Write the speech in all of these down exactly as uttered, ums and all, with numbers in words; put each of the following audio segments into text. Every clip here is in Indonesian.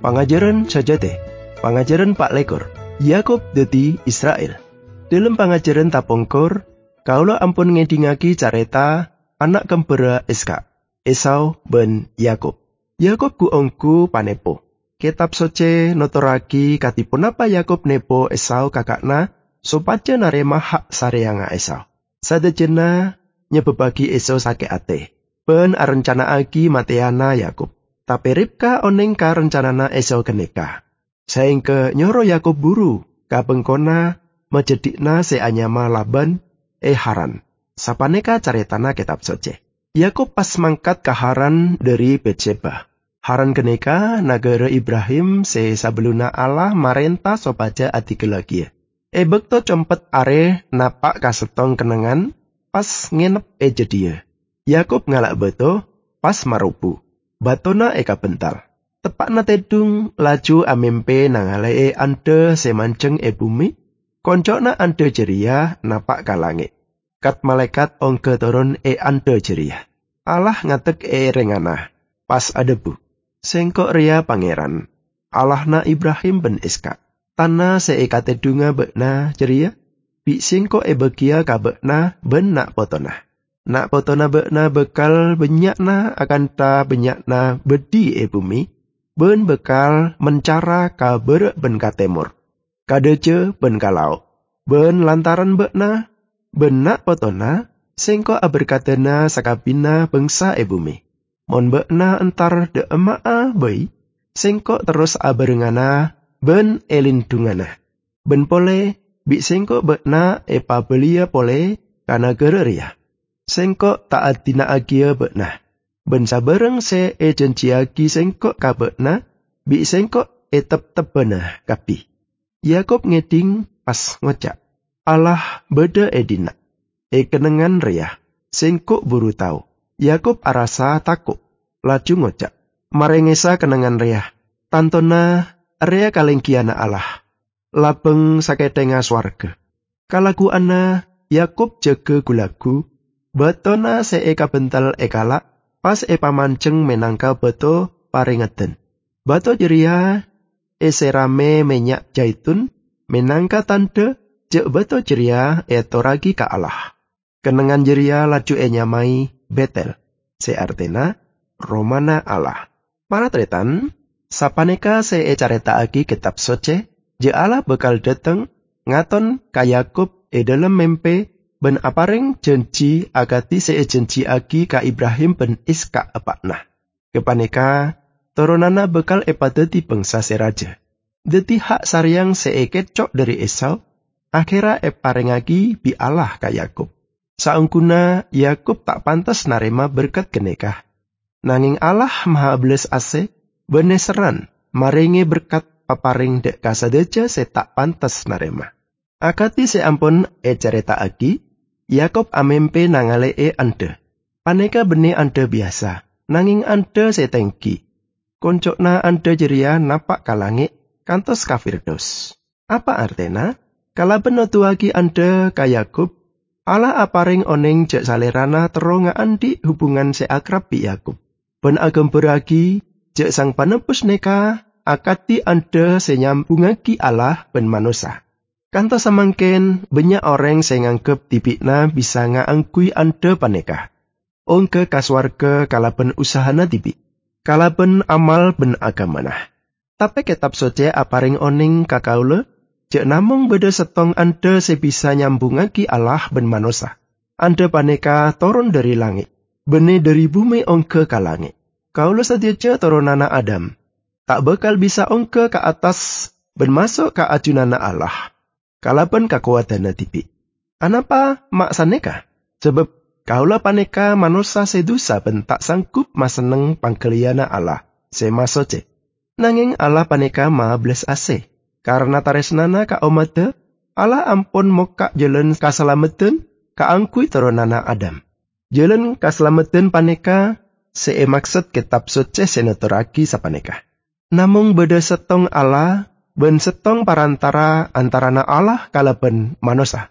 Pangajaran sajate, pangajaran pak lekor, Yakub dadi Israel. Dalam pangajaran tapongkor, kaula ampun ngedingaki careta anak kembara Iska, Esau ben Yakub. Yakub ku ongku panepo. Kitab soce notoraki katipun apa Yakub nepo Esau kakakna, sopaja narema hak sareanga Esau. Sadajena nyebebagi Esau sake ate. Ben arencanaaki mateana Yakub. Tapi Ribka oneng ka rencanana Esau keneka. Saengke nyoro Yakub buru kabengkona majedikna seanyama Laban e Haran. Sapaneka caretana kitab soce. Yakub pas mangkat ke Haran dari Betseba. Haran keneka nagara Ibrahim se sabeluna Allah marenta sopaja adigelagia. E bekto compet are napak kasetong kenengan pas ngenep e jedia. Yakub ngalak beto pas marupu. Batona eka bental. Tepakna tedung laju amempe nangale e ande semanceng e bumi. Koncokna ande jeria napak kalangit. Kat malaikat ongke turun e ande jeria. Allah ngatek e rengana. Pas adebu. Sengkok ria pangeran. Allahna Ibrahim ben Iska. Tanah se eka tedunga bekna jeria. Bi sengkok e begia kabekna ben nak potona. Nak potona bekna bekal benyakna akan ta benyakna bedi e bumi, ben bekal mencara ka berek ben ka temur, kadece ben ka laut, ben lantaran bekna, ben nak potona, sengko aberkatena sakabina bangsa e bumi. Mon bekna entar de emaa bayi, sengko terus aberengana ben elindungana. Ben pole, bi sengko bekna e pabelia pole kana gereria. Sengkok taat tina agia bekna. Ben sabareng se e janjiagi sengkok ka bekna, bi sengkok e tep-tepena kapi. Yakub ngeding pas ngocak. Allah beda edina. E kenengan ria. Sengkok buru tau. Yakub arasa takut. Laju ngocak. Marengesa kenengan ria. Tantona ria kalengkiana Allah. Labeng saketenga swarga. Kalagu ana Yakub jaga gulagu. Batona se eka bental ekala, pas e pamanceng menangka bato paringeten. Bato jeria e serame minyak jaitun, menangka tanda jek bato jeria e toragi ka Allah. Kenengan jeria laju e nyamai Betel, se artena Romana Allah. Para tretan, sapaneka se e caretaaki kitab soce, je Allah bekal dateng ngaton ka Yakub e dalam mempe, ben apareng janji agati se janji agi ka Ibrahim ben Iska apakna. Kepaneka turunana bekal epadeti bangsa seraja. Deti hak saryang se kecok dari Esau, akhira eparengagi bi Allah ka Yakub. Saungkuna Yakub tak pantas narema berkat kenekah. Nanging Allah maha belas ase, beneseran maringi berkat paparing dek kasadeja se tak pantas narema. Akati se ampun e cerita agi, Yakub amempe nangale e ande. Paneka bene ande biasa, nanging ande setengki. Koncokna ande jeria napak kalangit, kantos kafirdos. Apa artena? Kala beno tuagi ande ka Yakub, Allah aparing oneng jek salerana terong andi hubungan se akrab bi Yakub. Ben agem beragi, jek sang panepus neka, akati ande se nyambungagi Allah ben manusa. Kantos samangken banyak orang sing nganggep tibikna bisa ngaangkui ande paneka. Ongke kaswarga kalaben usahana tibik. Kalaben amal ben agamana. Tapi kitab soce aparing oning kakaula, jek namung beda setong ande se bisa nyambungagi Allah ben manusa. Ande paneka turun dari langit. Bene dari bumi ongke ka langit. Kaula sadece turunana Adam. Tak bakal bisa ongke ke atas ben masuk ka ajunana Allah. Kalaban kakuatana tipi. Anapa maksaneka? Sebab kaula paneka manusia sedusa ben tak sanggup maseneng pangkeliana Allah. Semasoce. Nanging Allah paneka ma belas ase. Karena taresnana ka omade, Allah ampun moka jalan kasalameten ka angkui turunana Adam. Jalan kasalameten paneka see maksud kitab soce senetoraki sapaneka. Namung beda setong Allah, ben setong parantara antarana Allah kalaben manusia.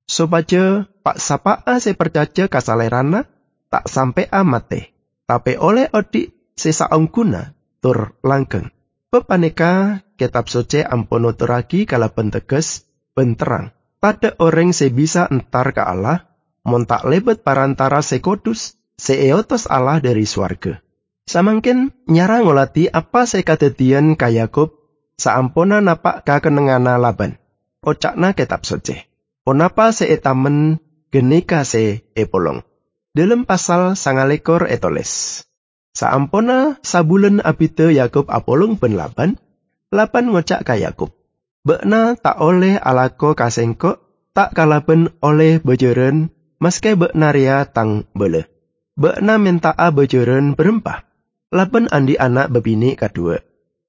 Sopaja pak sapaa se percaja kasalerana tak sampai amate. Tapi oleh odik sesaungkuna tur langgeng. Pepaneka kitab suci ampun nuturaki kalaban teges ben terang. Pada orang se bisa entar ke Allah, montak lebet parantara se kudus, se eotos Allah dari swarga. Samangkin nyara ngolati apa se kadadian ka Yakub saampuna napak kakenengana Laban. Ocakna kitab suci. Onapa se etamen genika se epolong. Dalam pasal sangalekor etoles. Saampuna sabulan abite Yakub apolong ben Laban, Laban ngocak ka Yakub. Bekna tak oleh alako kasengkok, tak kalaben oleh bejeren, meske bekna ria tang bele. Bekna minta a bejeren berempah. Laban andi anak bebini kedua.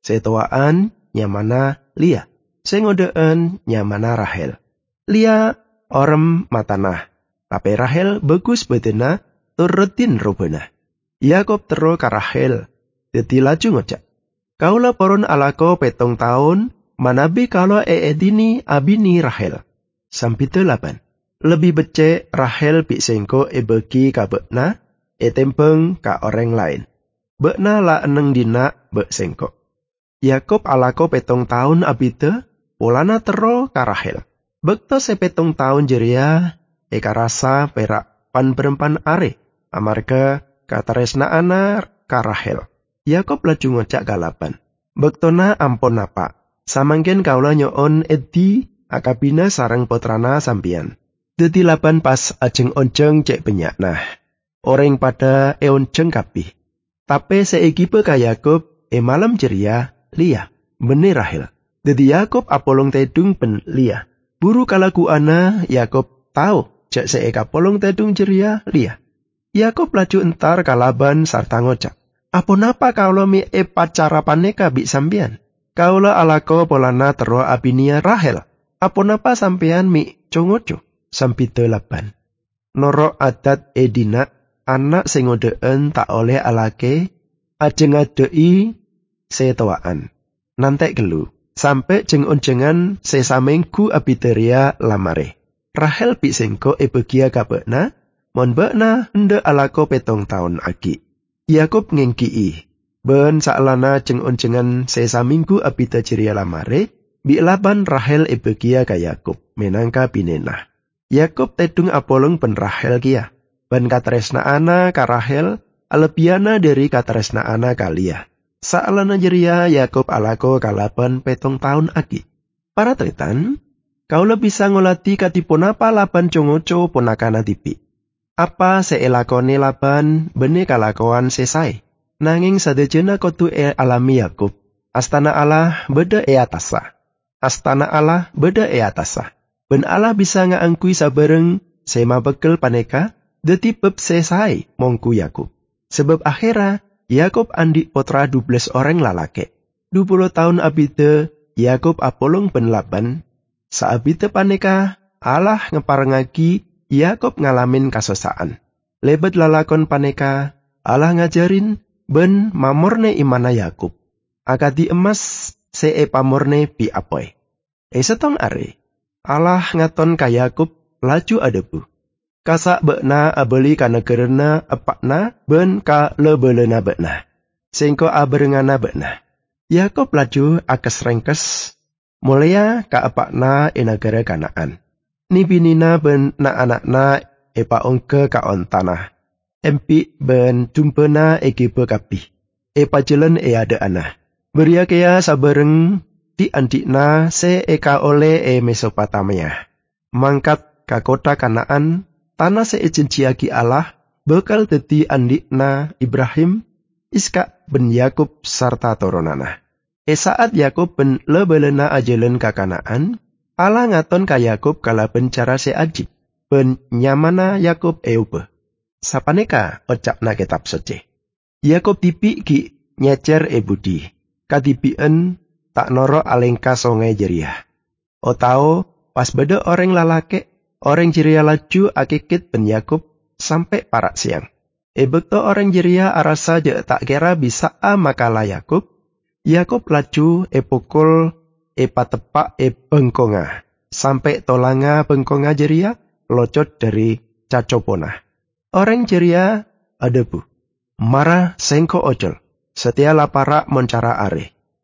Setuaan nyamana Lia. Sengodeen nyamana Rahel. Lia orem matanah. Tapi Rahel bagus bedena turutin robena. Yakub tero ka Rahel. Dadi laju ngocak. Kaula poron alako petong tahun, manabi kalau eedini abini Rahel. Sampite Laban. Lebih becek Rahel bisengko ebeki ka bekna, etempeng ka orang lain. Bekna la eneng dina bek sengko. Yakub alako petong tahun abite, polana tero ka Rahel. Bekto sepetong tahun jeria, eka rasa perak pan berempan are, amarga kataresnaana ka Rahel. Yakub laju ngocak ka Laban. Bektona ampun napa. Samangken kaula nyoon edi akabina sareng putrana sampian. Dadi Laban pas ajeng onjeng cek benyak nah. Orang pada eonjeng kabih. Tapi seiki pe ka Yakub e malam ceria Lia bene Rahel. Dadi Yakub apolong tedung ben Lia. Buru kalaku ana Yakub tahu cek seeka polong tedung ceria Lia. Yakub laju entar ka Laban sarta ngocak. Apunapa kaula mi e pacara paneka bi sampean? Kaula alako polana tero abinia Rahel. Apunapa sampean mi congoco? Sampite Laban. Noro adat edina anak sing ngodeen tak oleh alake ajeng adei setoaan. Nantek gelu. Sampai jeng onjengan sesamengku abiteria lamare. Rahel bi sengko e begia ka bekna. Mon bekna hende alako petong tahun agi. Yakub ngengkii. Ben saalana jeng onjengan sesa minggu abita ceria lamare, bi Laban Rahel ebegia ka Yakub, menangka pinenah. Yakub tedung apolong ben Rahel kia. Ben katresnaana ka Rahel, alebiana dari katresnaana ka Lia. Saalana jeria Yakub alako ka Laban petong tahun agi. Para tretan, kaula bisa ngolati katipunapa Laban congoco ponakana tipi. Apa seelakone Laban bene kalakoan sesai. Nanging sadejena kotu e alami Yakub. Astana Allah beda e atasa. Astana Allah beda e atasa. Ben Allah bisa ngaangkui sabareng sema bekel paneka deti beb sesai mongku Yakub. Sebab akhira Yakub andi potra dubles orang lalake. dua puluh tahun abite Yakub apolong ben Laban. Saabite paneka Allah ngeparengagi Yakub ngalamin kasosaan. Lebet lalakon paneka, Allah ngajarin ben mamorne imana Yakub. Akadi emas see pamorne pi apoy. E setong are, Allah ngaton ka Yakub laju adebu. Kasak bekna abeli ka negerena epakna ben ka lebelena bekna. Sengko aberengana bekna. Yakub laju akes rengkes, mulya ka epakna e negara Kanaan. Ni binina ben na anakna epa ongke kaon tanah. Empi ben jumpena ege bekapih. Epa jelen e ada anah. Beria kaya sabareng di andikna se eka oleh e Mesopotamia. Mangkat ka kota Kanaan, tanah se ejenciaki Allah, bekal dadi andikna Ibrahim, Iskak ben Yakub sarta toronana. E saat Yakub ben lebelena ajelen ka Kanaan, Allah ngaton ka Yakub kala pencara se ajib. Ben nyamana Yakub eube. Sapaneka ocapna kitab suci. Yakub tipi ki nyecer e budi. Kadipien tak noro alengka songai jeriah. O tau pas beda orang lalake, orang jeria laju akikit ben Yakub sampai parak siang. E bekto orang jeria arasa je tak kira bisa a makala Yakub. Yakub laju e pukul e patepak e bengkonga. Sampai tolanga bengkonga jeria locot dari cacopona. Orang jeria adebu. Marah sengko ojol. Setia lapara mencara are.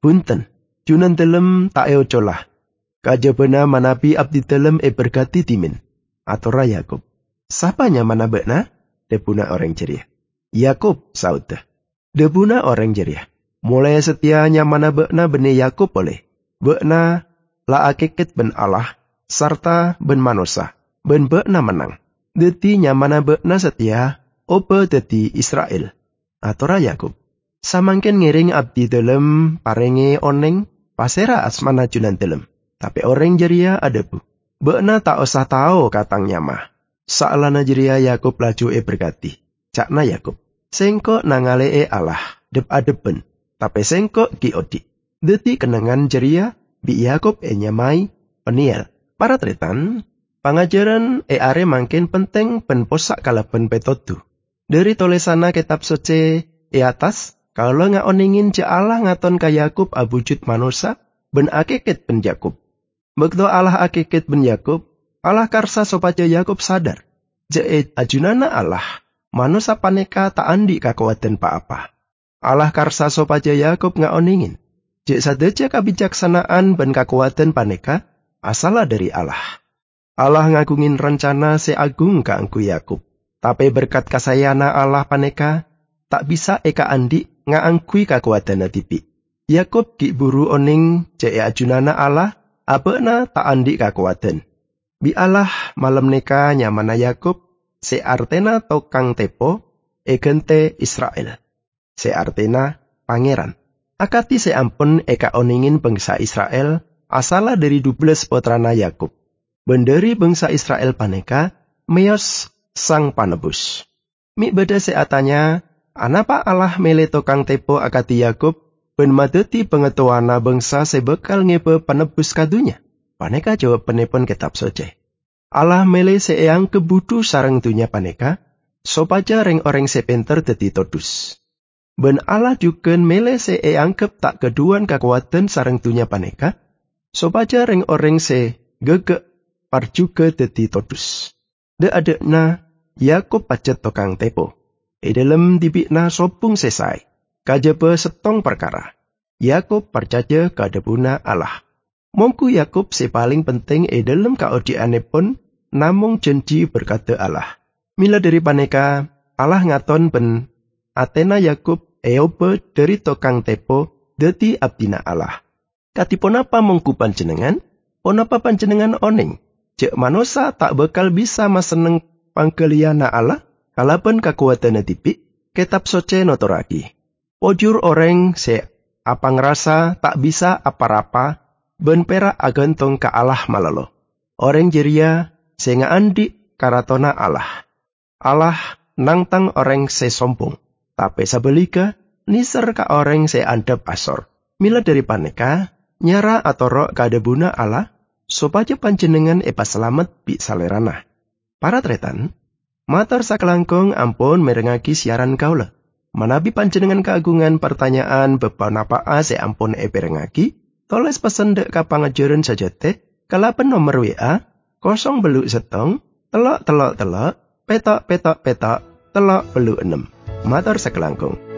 Punten, junan delem tak eocolah. Kajabana manabi abdi delem e bergati timin. Atora Yakub. Sapanya manabekna? Debuna orang ceria. Yakub saudah. Debuna orang ceria. Mulai setianya manabekna bene Yakub oleh. Bekna la akeket ben Allah, sarta ben manusia, ben bekna menang. Deti nyamana bekna setia, ope deti Israel. Atora Yakub. Samangken ngiring abdi delem parenge oneng, pasera asmana junan delem. Tapi orang jeria ada bu. Bekna tak usah tahu katang nyamah. Saalana jeria Yakub laju e berkati. Cakna Yakub. Sengko nangale e Allah, dep adeben. Tapi sengko ki odi. Deti kenangan jeria, bi Yakub e nyamai, peniel. Para tretan, pangajaran e are mangkin penting pen posak kalaben petodu. Dari tulisana kitab suci e atas, kalau ngaoningin je Allah ngaton ka Yakub abujud manusia, ben akeket ben Yakub. Bekto Allah akeket ben Yakub, Allah karsa supaya Yakub sadar. Je ajunana Allah, manusia paneka tak andi kakuatan pa apa. Allah karsa supaya Yakub ngaoningin. Je sadeja kabijaksanaan ben kakuatan paneka, asala dari Allah. Allah ngagungin rencana seagung kaangku Yakub. Tapi berkat kasayana Allah paneka, tak bisa eka andi ngaangkui kakuatan tipi. Yakub ki buru oning je ajunana Allah, abena tak andi kakuatan. Bi Allah malam neka nyamana Yakub, se artena tokang tepo, e gente Israel. Se artena pangeran. Akati se ampun eka oningin bangsa Israel, asala dari dubles potrana Yakub. Benderi bangsa Israel paneka, meos sang panebus. Mi beda seatanya, anapa Allah mele tokang tepo akati Yakub, ben madeti pengetuana bangsa sebekal ngebe panebus kadunya. Paneka jawab penepon kitab suci. Allah mele seeyang kebudu sareng dunya paneka, sopaja reng orang sepenter deti todus. Ben Allah juga mele seeyang kep tak keduan kakuatan sareng dunya paneka, sopaja reng orang se gegek parjuga deti todus. De adekna Yakub pacet tokang tepo. E dalam dibikna sopung sesai, kajaba setong perkara. Yakub percaya kadebuna Allah. Mongku Yakub se paling penting e dalam kaodianepun namung janji berkata Allah. Mila dari paneka, Allah ngaton ben Atena Yakub eobe dari tokang tepo deti abdina Allah. Katipun apa mongku panjenengan? Ponapa panjenengan oning? Cek manusia tak bakal bisa maseneng pangkeliana Allah? Kalaban kakuatan tipi, kitab soce notoraki. Pojur orang se apa ngerasa tak bisa apa-apa, ben perak agantong ka Allah malalo. Orang jeria se ngaandi karatona Allah. Allah nangtang orang se sombong, tapi sabelika niser ka orang se andap asor. Mila dari paneka, nyara atau roh kadebuna Allah, supaya panjenengan epa selamat bi salerana. Para tretan, matur sakelangkung ampun merengaki siaran kaula. Manabi panjenengan keagungan pertanyaan bepanapaa se ampun eperengaki, toles pesen dek ka pangajaran saja teh, kalapen nomor W A, kosong belu setong, telok telok telok, petok petok petok, telok belu enam. Matur sakelangkung.